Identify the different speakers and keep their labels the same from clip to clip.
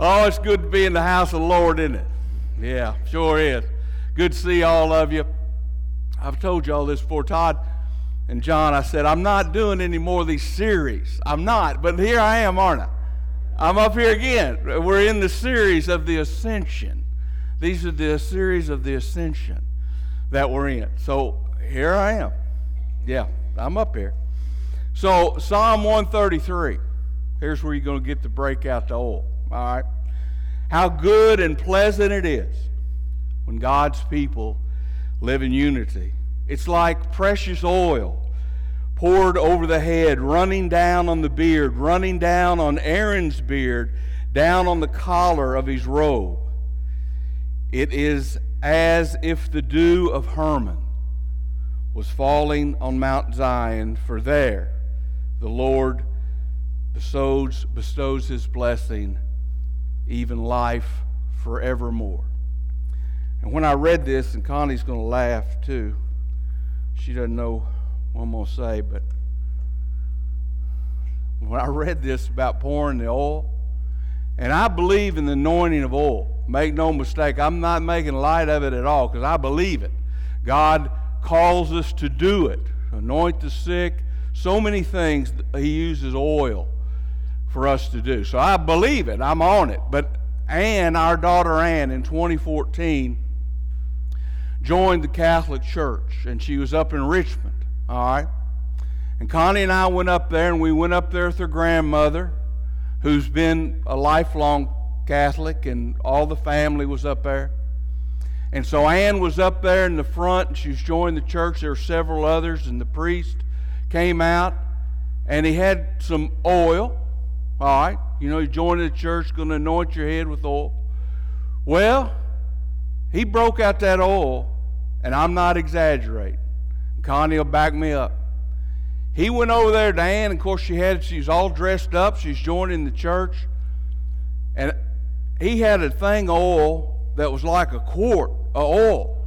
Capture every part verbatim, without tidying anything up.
Speaker 1: Oh, it's good to be in the house of the Lord, isn't it? Yeah, sure is. Good to see all of you. I've told you all this before, Todd and John. I said, I'm not doing any more of these series. I'm not, but here I am, aren't I? I'm up here again. We're in the series of the Ascension. These are the series of the Ascension that we're in. So here I am. Yeah, I'm up here. So Psalm one thirty-three. Here's where you're going to get to break out the oil. All right. How good and pleasant it is when God's people live in unity. It's like precious oil poured over the head, running down on the beard, running down on Aaron's beard, down on the collar of his robe. It is as if the dew of Hermon was falling on Mount Zion, for there the Lord bestows, bestows his blessing, even life forevermore. And when I read this, and Connie's going to laugh too, she doesn't know what I'm going to say, but when I read this about pouring the oil, and I believe in the anointing of oil. Make no mistake, I'm not making light of it at all, because I believe it. God calls us to do it. Anoint the sick. So many things he uses oil for us to do. So I believe it. I'm on it. But Ann, our daughter Ann, in twenty fourteen, joined the Catholic Church, and she was up in Richmond. All right? And Connie and I went up there, and we went up there with her grandmother, who's been a lifelong Catholic, and all the family was up there. And so Ann was up there in the front, and she was joining the church. There were several others, and the priest came out, and he had some oil. All right, you know, you join the church, going to anoint your head with oil. Well, he broke out that oil, and I'm not exaggerating. Connie will back me up. He went over there to Ann, and of course she had, she was all dressed up. She's joining the church. And he had a thing of oil that was like a quart of oil.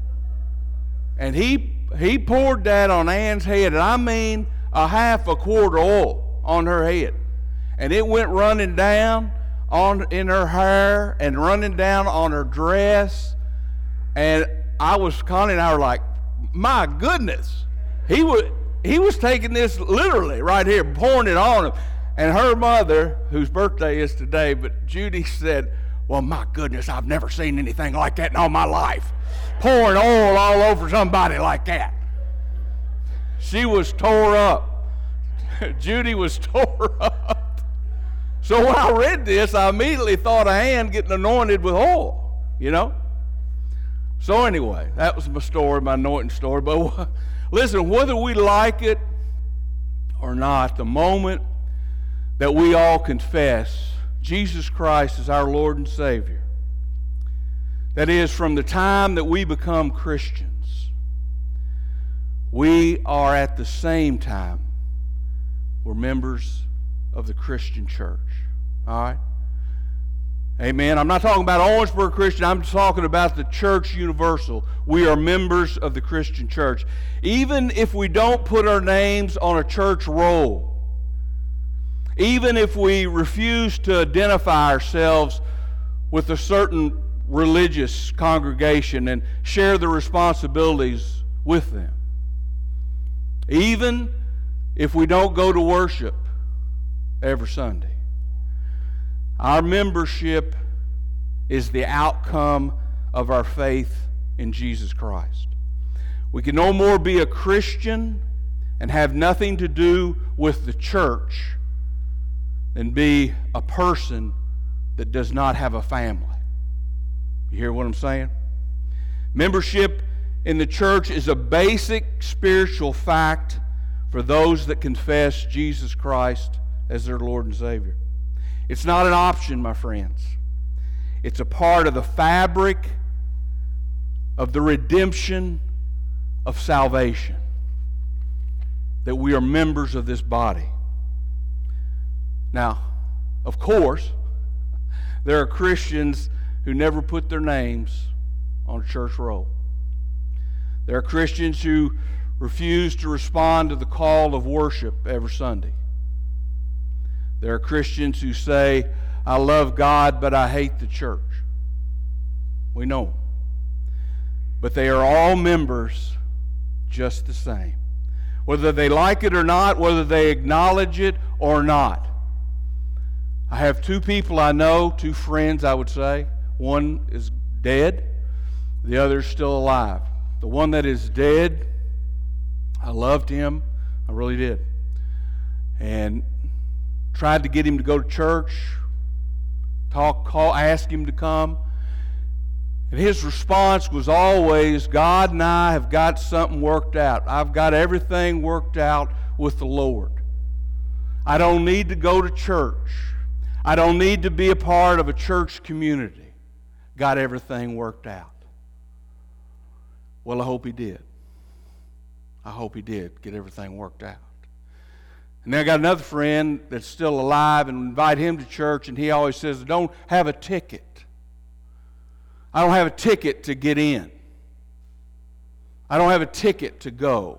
Speaker 1: And he he poured that on Ann's head, and I mean a half a quart of oil on her head. And it went running down on in her hair and running down on her dress. And I was, Connie and I were like, my goodness. He was, he was taking this literally right here, pouring it on him. And her mother, whose birthday is today, but Judy said, well, my goodness, I've never seen anything like that in all my life. Pouring oil all over somebody like that. She was tore up. Judy was tore up. So when I read this, I immediately thought of Ann getting anointed with oil, you know. So anyway, that was my story, my anointing story. But listen, whether we like it or not, the moment that we all confess Jesus Christ is our Lord and Savior, that is, from the time that we become Christians, we are at the same time, we're members of the Christian church. All right? Amen. I'm not talking about Orangeburg Christian. I'm talking about the church universal. We are members of the Christian church. Even if we don't put our names on a church roll, even if we refuse to identify ourselves with a certain religious congregation and share the responsibilities with them, even if we don't go to worship every Sunday, our membership is the outcome of our faith in Jesus Christ. We can no more be a Christian and have nothing to do with the church than be a person that does not have a family. You hear what I'm saying? Membership in the church is a basic spiritual fact for those that confess Jesus Christ as their Lord and Savior. It's not an option, my friends. It's a part of the fabric of the redemption of salvation, that we are members of this body. Now, of course, there are Christians who never put their names on a church roll. There are Christians who refuse to respond to the call of worship every Sunday. There are Christians who say, I love God, but I hate the church. We know them. But they are all members just the same. Whether they like it or not, whether they acknowledge it or not. I have two people I know, two friends I would say. One is dead, the other is still alive. The one that is dead, I loved him, I really did. And tried to get him to go to church, talk, call, ask him to come. And his response was always, God and I have got something worked out. I've got everything worked out with the Lord. I don't need to go to church. I don't need to be a part of a church community. Got everything worked out. Well, I hope he did. I hope he did get everything worked out. And then I got another friend that's still alive and invite him to church, and he always says, I don't have a ticket. I don't have a ticket to get in. I don't have a ticket to go.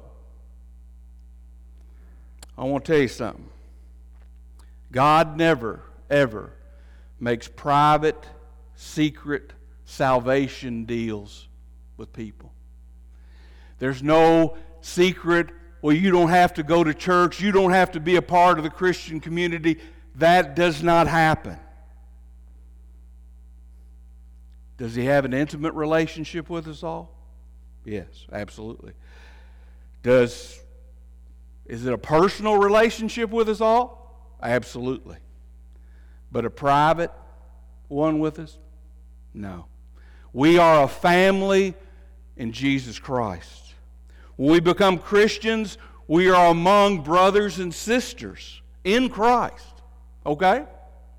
Speaker 1: I want to tell you something. God never, ever makes private, secret salvation deals with people. There's no secret, well, you don't have to go to church, you don't have to be a part of the Christian community. That does not happen. Does he have an intimate relationship with us all? Yes, absolutely. Does, is it a personal relationship with us all? Absolutely. But a private one with us? No. We are a family in Jesus Christ. When we become Christians, we are among brothers and sisters in Christ. Okay?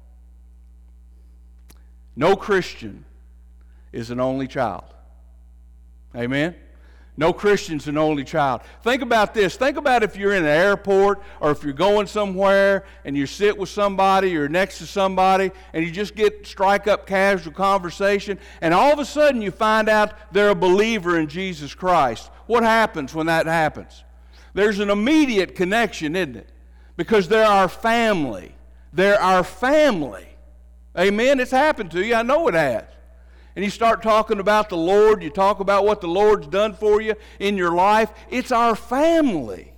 Speaker 1: No Christian is an only child. Amen? No Christian's an only child. Think about this. Think about if you're in an airport or if you're going somewhere and you sit with somebody or next to somebody and you just get strike up casual conversation and all of a sudden you find out they're a believer in Jesus Christ. What happens when that happens? There's an immediate connection, isn't it? Because they're our family. They're our family. Amen? It's happened to you. I know it has. And you start talking about the Lord, you talk about what the Lord's done for you in your life. It's our family.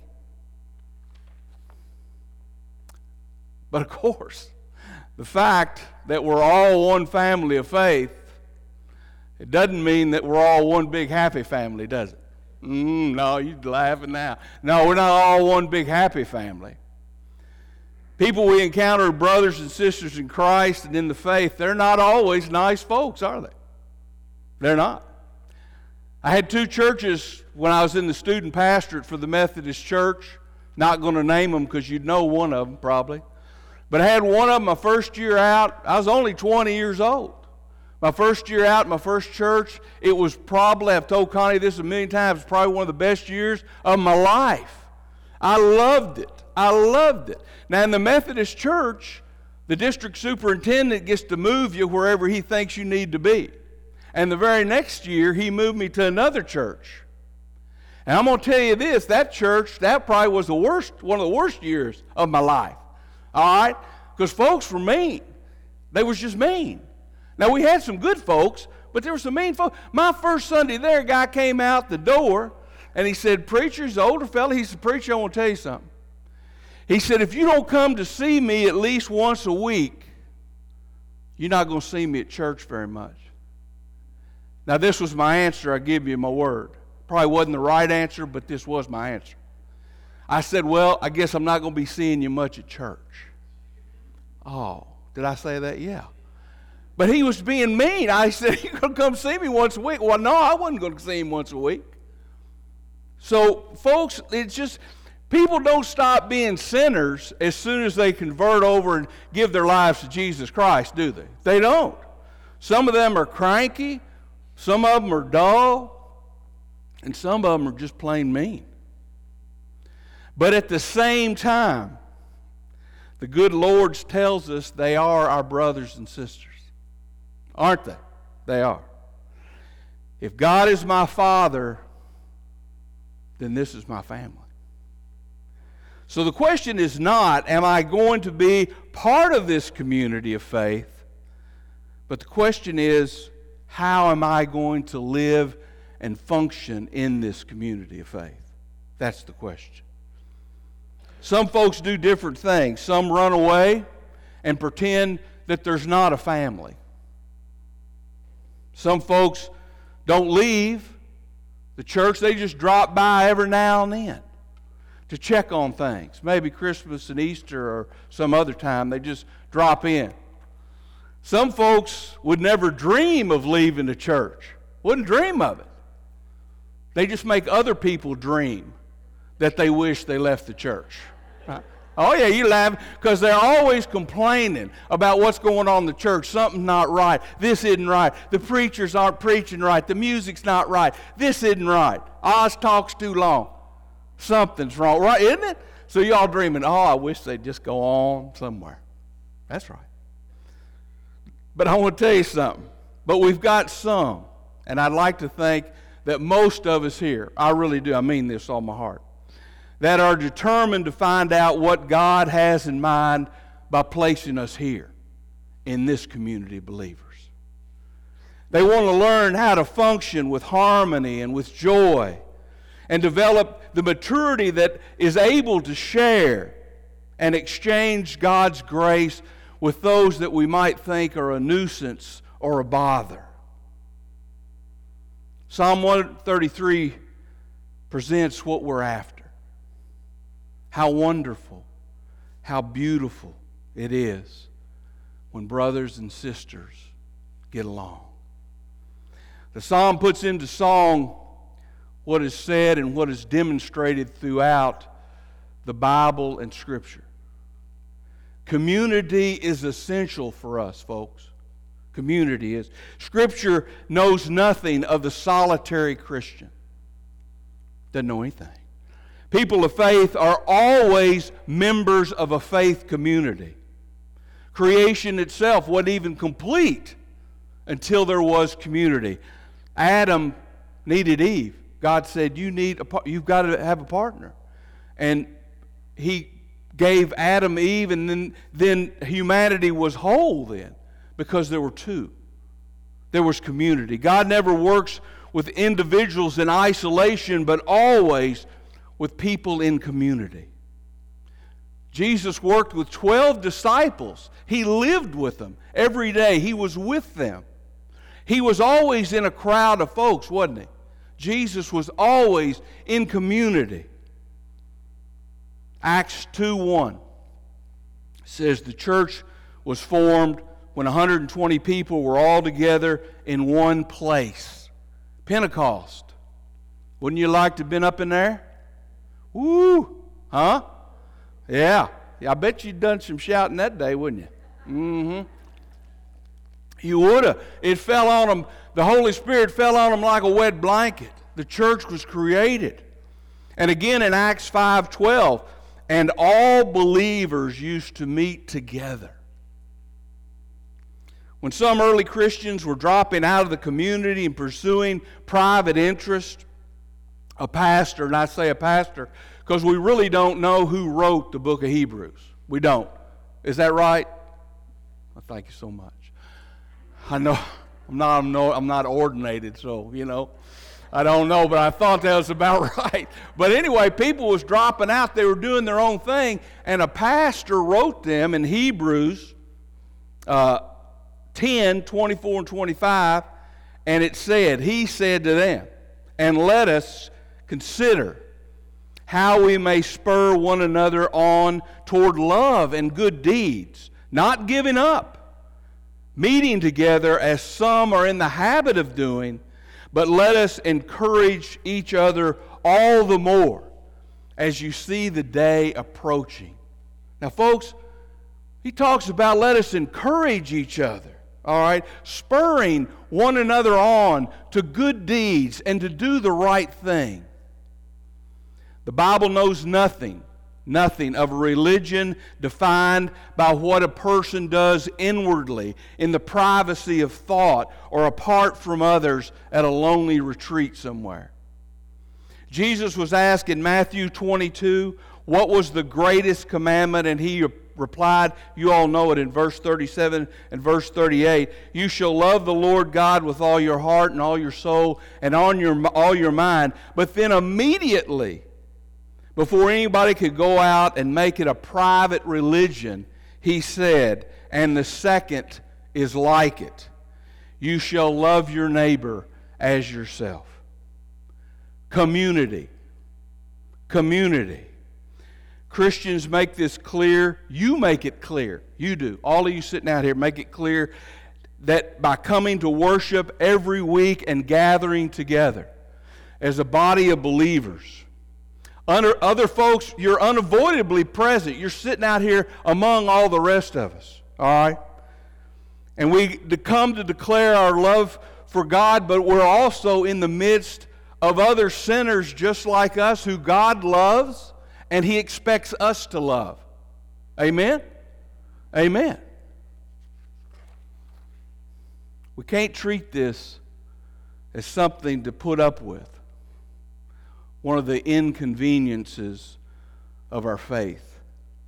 Speaker 1: But of course, the fact that we're all one family of faith, it doesn't mean that we're all one big happy family, does it? Mm, no, you're laughing now. No, we're not all one big happy family. People we encounter, brothers and sisters in Christ and in the faith, they're not always nice folks, are they? They're not. I had two churches when I was in the student pastorate for the Methodist Church. Not going to name them because you'd know one of them probably. But I had one of them my first year out. I was only twenty years old. My first year out, my first church, it was probably, I've told Connie this a million times, probably one of the best years of my life. I loved it. I loved it. Now in the Methodist Church, the district superintendent gets to move you wherever he thinks you need to be. And the very next year, he moved me to another church. And I'm going to tell you this, that church, that probably was the worst, one of the worst years of my life. All right? Because folks were mean. They was just mean. Now, we had some good folks, but there were some mean folks. My first Sunday there, a guy came out the door, and he said, preacher, he's an older fella. He said, preacher, I want to tell you something. He said, if you don't come to see me at least once a week, you're not going to see me at church very much. Now, this was my answer. I give you my word. Probably wasn't the right answer, but this was my answer. I said, well, I guess I'm not going to be seeing you much at church. Oh, did I say that? Yeah. But he was being mean. I said, you're going to come see me once a week. Well, no, I wasn't going to see him once a week. So, folks, it's just, people don't stop being sinners as soon as they convert over and give their lives to Jesus Christ, do they? They don't. Some of them are cranky. Some of them are dull, and some of them are just plain mean. But at the same time, the good Lord tells us they are our brothers and sisters. Aren't they? They are. If God is my Father, then this is my family. So the question is not, am I going to be part of this community of faith? But the question is, how am I going to live and function in this community of faith? That's the question. Some folks do different things. Some run away and pretend that there's not a family. Some folks don't leave the church. They just drop by every now and then to check on things. Maybe Christmas and Easter or some other time, they just drop in. Some folks would never dream of leaving the church. Wouldn't dream of it. They just make other people dream that they wish they left the church. Right? Oh yeah, you laugh because they're always complaining about what's going on in the church. Something's not right. This isn't right. The preachers aren't preaching right. The music's not right. This isn't right. Oz talks too long. Something's wrong, right? Isn't it? So y'all dreaming, oh, I wish they'd just go on somewhere. That's right. But I want to tell you something. But we've got some, and I'd like to think that most of us here, I really do, I mean this all my heart, that are determined to find out what God has in mind by placing us here in this community of believers. They want to learn how to function with harmony and with joy and develop the maturity that is able to share and exchange God's grace with those that we might think are a nuisance or a bother. Psalm one thirty-three presents what we're after. How wonderful, how beautiful it is when brothers and sisters get along. The psalm puts into song what is said and what is demonstrated throughout the Bible and Scripture. Community is essential for us, folks. Community is. Scripture knows nothing of the solitary Christian. Doesn't know anything. People of faith are always members of a faith community. Creation itself wasn't even complete until there was community. Adam needed Eve. God said, "You need a, you've got to have a partner," and He gave Adam Eve, and then then humanity was whole then because there were two. There was community. God never works with individuals in isolation, but always with people in community. Jesus worked with twelve disciples. He lived with them every day. He was with them. He was always in a crowd of folks, wasn't he? Jesus was always in community. Acts two one says the church was formed when one hundred twenty people were all together in one place. Pentecost. Wouldn't you like to have been up in there? Woo! Huh? Yeah. I bet you'd done some shouting that day, wouldn't you? Mm-hmm. You would have. It fell on them. The Holy Spirit fell on them like a wet blanket. The church was created. And again in Acts five twelve, and all believers used to meet together. When some early Christians were dropping out of the community and pursuing private interest, a pastor, and I say a pastor because we really don't know who wrote the book of Hebrews. We don't. Is that right? Well, thank you so much. I know I'm not, I'm not, I'm not ordinated, so, you know, I don't know, but I thought that was about right. But anyway, people was dropping out. They were doing their own thing, and a pastor wrote them in Hebrews uh, ten, twenty-four and twenty-five, and it said, he said to them, and let us consider how we may spur one another on toward love and good deeds, not giving up, meeting together as some are in the habit of doing, but let us encourage each other all the more as you see the day approaching. Now, folks, he talks about let us encourage each other, all right, spurring one another on to good deeds and to do the right thing. The Bible knows nothing, nothing of a religion defined by what a person does inwardly in the privacy of thought or apart from others at a lonely retreat somewhere. Jesus was asked in Matthew twenty-two, what was the greatest commandment? And he replied, you all know it in verse thirty-seven and verse thirty-eight. You shall love the Lord God with all your heart and all your soul and on your all your mind. But then immediately, before anybody could go out and make it a private religion, he said, and the second is like it. You shall love your neighbor as yourself. Community. Community. Christians make this clear. You make it clear. You do. All of you sitting out here, make it clear that by coming to worship every week and gathering together as a body of believers, under other folks, you're unavoidably present. You're sitting out here among all the rest of us. All right? And we come to declare our love for God, but we're also in the midst of other sinners just like us who God loves and He expects us to love. Amen? Amen. We can't treat this as something to put up with. One of the inconveniences of our faith.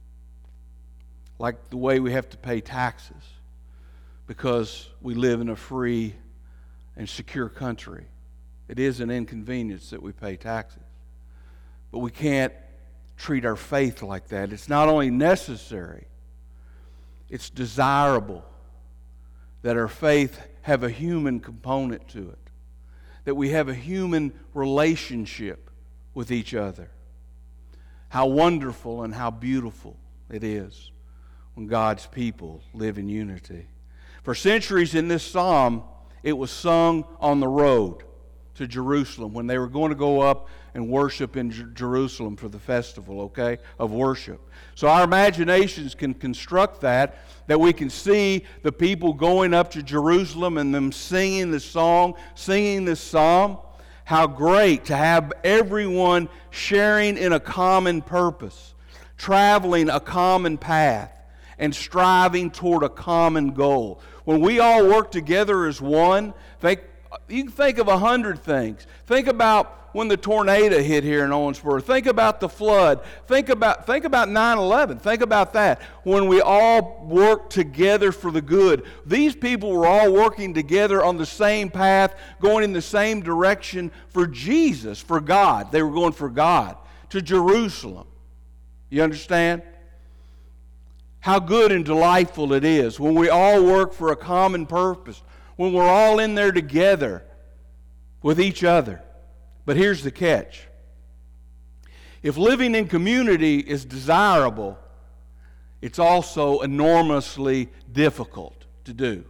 Speaker 1: Like the way we have to pay taxes because we live in a free and secure country. It is an inconvenience that we pay taxes. But we can't treat our faith like that. It's not only necessary, it's desirable that our faith have a human component to it. That we have a human relationship with each other. How wonderful and how beautiful it is when God's people live in unity. For centuries in this psalm, it was sung on the road to Jerusalem when they were going to go up and worship in Jer- Jerusalem for the festival, okay, of worship. So our imaginations can construct that, that we can see the people going up to Jerusalem and them singing this song, singing this psalm. How great to have everyone sharing in a common purpose, traveling a common path, and striving toward a common goal. When we all work together as one, think, you can think of a hundred things. Think about when the tornado hit here in Owensboro. Think about the flood. Think about, think about nine eleven. Think about that. When we all work together for the good. These people were all working together on the same path, going in the same direction for Jesus, for God. They were going for God, to Jerusalem. You understand? How good and delightful it is when we all work for a common purpose, when we're all in there together with each other. But here's the catch. If living in community is desirable, it's also enormously difficult to do.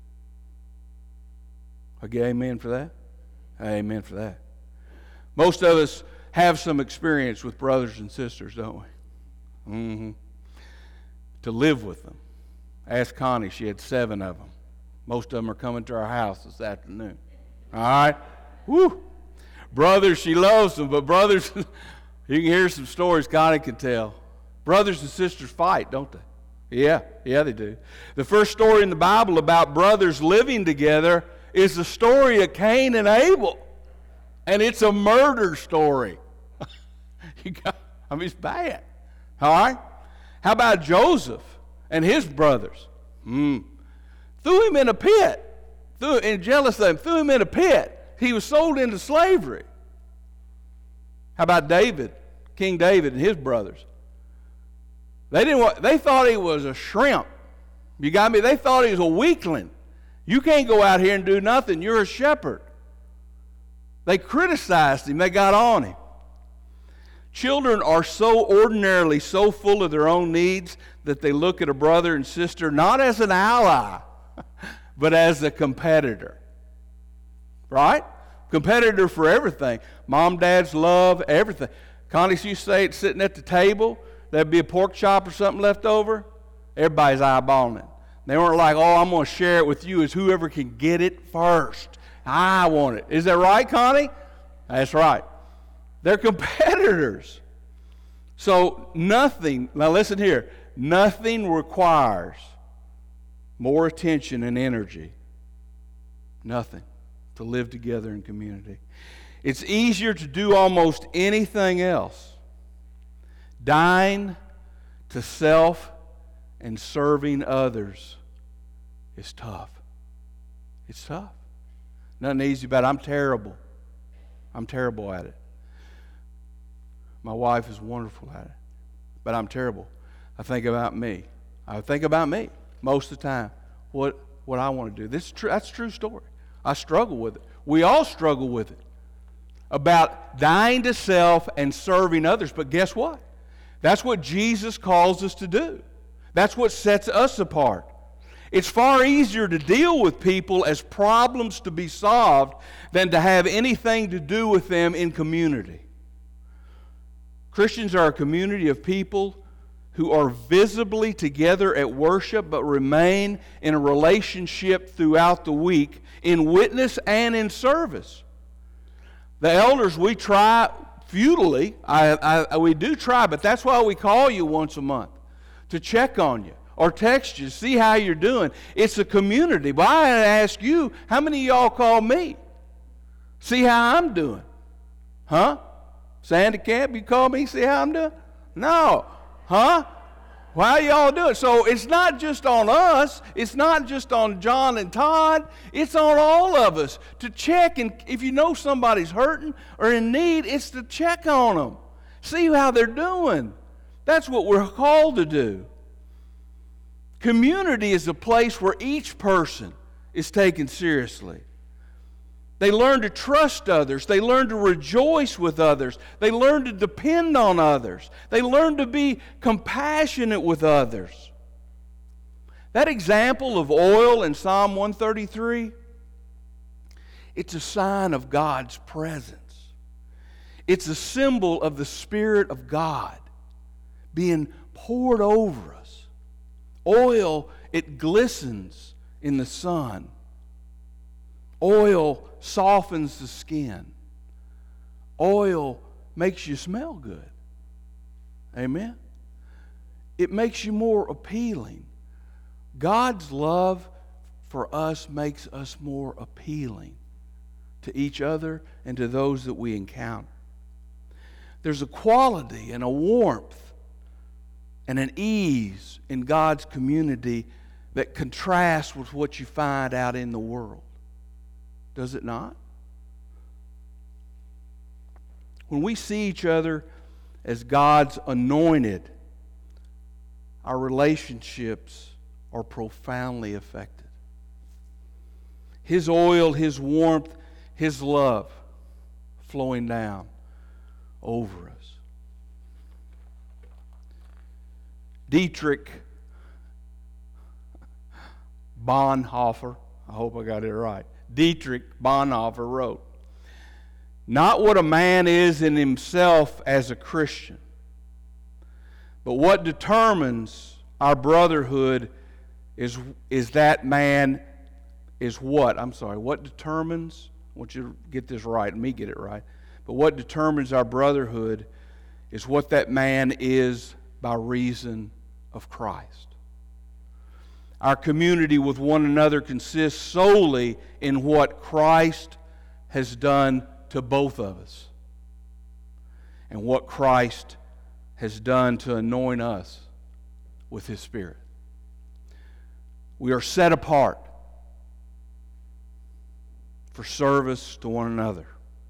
Speaker 1: Okay, amen for that? Amen for that. Most of us have some experience with brothers and sisters, don't we? Mm-hmm. To live with them. Ask Connie, she had seven of them. Most of them are coming to our house this afternoon. All right? Woo! Brothers, she loves them, but brothers, you can hear some stories Connie can tell. Brothers and sisters fight, don't they? Yeah, yeah, they do. The first story in the Bible about brothers living together is the story of Cain and Abel. And it's a murder story. you got, I mean, it's bad. All right? How about Joseph and his brothers? Mm. Threw him in a pit. Threw, and jealous of him, threw him in a pit. He was sold into slavery. How about David, King David and his brothers? They didn't want, they thought he was a shrimp. You got me? They thought he was a weakling. You can't go out here and do nothing. You're a shepherd. They criticized him. They got on him. Children are so ordinarily so full of their own needs that they look at a brother and sister not as an ally, but as a competitor. Right? Competitor for everything. Mom, dad's love, everything. Connie used to say it sitting at the table. There'd be a pork chop or something left over. Everybody's eyeballing it. They weren't like, oh, I'm going to share it with you as whoever can get it first. I want it. Is that right, Connie? That's right. They're competitors. So nothing, now listen here, nothing requires more attention and energy. Nothing. To live together in community. It's easier to do almost anything else. Dying to self and serving others is tough. It's tough. Nothing easy about it. I'm terrible. I'm terrible at it. My wife is wonderful at it. But I'm terrible. I think about me. I think about me most of the time. What what I want to do. This is true. That's a true story. I struggle with it. We all struggle with it. About dying to self and serving others. But guess what? That's what Jesus calls us to do. That's what sets us apart. It's far easier to deal with people as problems to be solved than to have anything to do with them in community. Christians are a community of people who are visibly together at worship but remain in a relationship throughout the week in witness and in service. The elders, we try futilely, I, I, we do try, but that's why we call you once a month, to check on you or text you, see how you're doing. It's a community. But I ask you, how many of y'all call me? See how I'm doing. Huh? Sandy Camp, you call me, see how I'm doing? No. Huh? Why y'all do it? So it's not just on us. It's not just on John and Todd. It's on all of us to check. And if you know somebody's hurting or in need, it's to check on them. See how they're doing. That's what we're called to do. Community is a place where each person is taken seriously. They learn to trust others. They learn to rejoice with others. They learn to depend on others. They learn to be compassionate with others. That example of oil in Psalm one thirty-three, it's a sign of God's presence. It's a symbol of the Spirit of God being poured over us. Oil, it glistens in the sun. Oil softens the skin. Oil makes you smell good. Amen? It makes you more appealing. God's love for us makes us more appealing to each other and to those that we encounter. There's a quality and a warmth and an ease in God's community that contrasts with what you find out in the world. Does it not? When we see each other as God's anointed, our relationships are profoundly affected. His oil, His warmth, His love flowing down over us. Dietrich Bonhoeffer, I hope I got it right. Dietrich Bonhoeffer wrote, "Not what a man is in himself as a Christian, but what determines our brotherhood is, is that man is what? I'm sorry, what determines, I want you to get this right, and me get it right, but what determines our brotherhood is what that man is by reason of Christ. Our community with one another consists solely in what Christ has done to both of us and what Christ has done to anoint us with His Spirit. We are set apart for service to one another.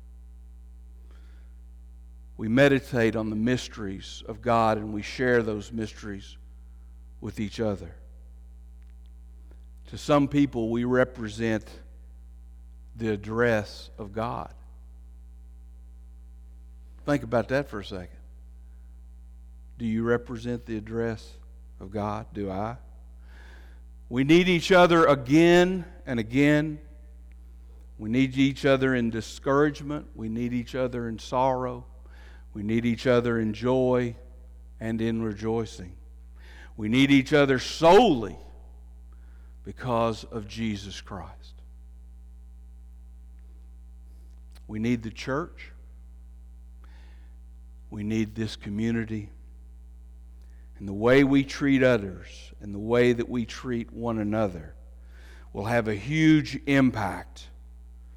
Speaker 1: We meditate on the mysteries of God and we share those mysteries with each other. To some people, we represent the address of God. Think about that for a second. Do you represent the address of God? Do I? We need each other again and again. We need each other in discouragement. We need each other in sorrow. We need each other in joy and in rejoicing. We need each other solely because of Jesus Christ. We need the church. We need this community. And the way we treat others and the way that we treat one another will have a huge impact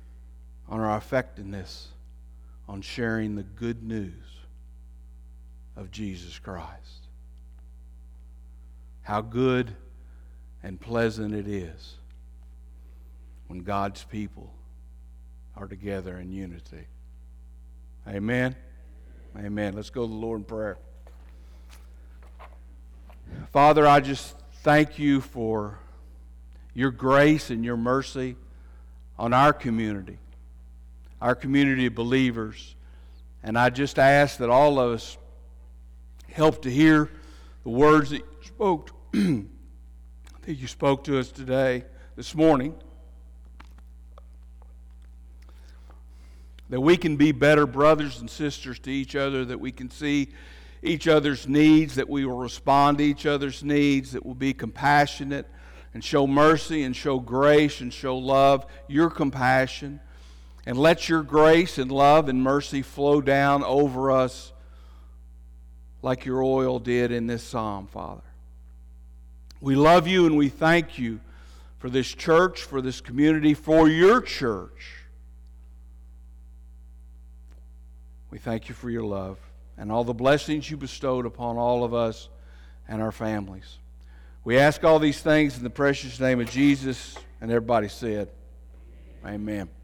Speaker 1: on our effectiveness on sharing the good news of Jesus Christ. How good and pleasant it is when God's people are together in unity. Amen. Amen. Let's go to the Lord in prayer. Father, I just thank you for your grace and your mercy on our community, our community of believers. And I just ask that all of us help to hear the words that you spoke, that you spoke to us today, this morning, that we can be better brothers and sisters to each other, that we can see each other's needs, that we will respond to each other's needs, that we'll be compassionate and show mercy and show grace and show love, your compassion. And let your grace and love and mercy flow down over us like your oil did in this psalm, Father. We love you and we thank you for this church, for this community, for your church. We thank you for your love and all the blessings you bestowed upon all of us and our families. We ask all these things in the precious name of Jesus, and everybody said, amen.